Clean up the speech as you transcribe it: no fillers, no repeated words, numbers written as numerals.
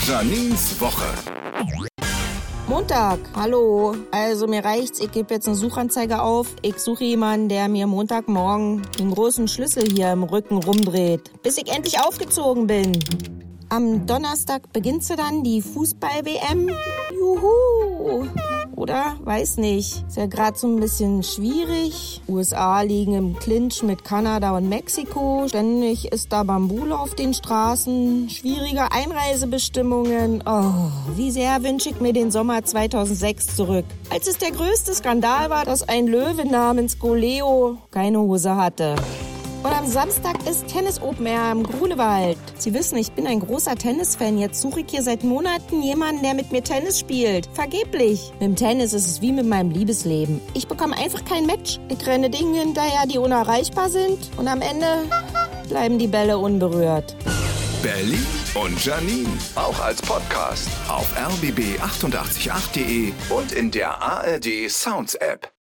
Janines Woche. Montag, hallo. Also mir reicht's, ich gebe jetzt eine Suchanzeige auf. Ich suche jemanden, der mir Montagmorgen den großen Schlüssel hier im Rücken rumdreht, bis ich endlich aufgezogen bin. Am Donnerstag beginnt sie dann, die Fußball-WM. Juhu! Oder? Weiß nicht. Ist ja gerade so ein bisschen schwierig. USA liegen im Clinch mit Kanada und Mexiko. Ständig ist da Bambule auf den Straßen. Schwierige Einreisebestimmungen. Oh, wie sehr wünsche ich mir den Sommer 2006 zurück. Als es der größte Skandal war, dass ein Löwe namens Goleo keine Hose hatte. Und am Samstag ist Tennis Open Air im Grunewald. Sie wissen, ich bin ein großer Tennisfan. Jetzt suche ich hier seit Monaten jemanden, der mit mir Tennis spielt. Vergeblich. Mit dem Tennis ist es wie mit meinem Liebesleben. Ich bekomme einfach kein Match. Ich renne Dingen hinterher, die unerreichbar sind. Und am Ende bleiben die Bälle unberührt. Berlin und Janine. Auch als Podcast auf rbb888.de und in der ARD Sounds App.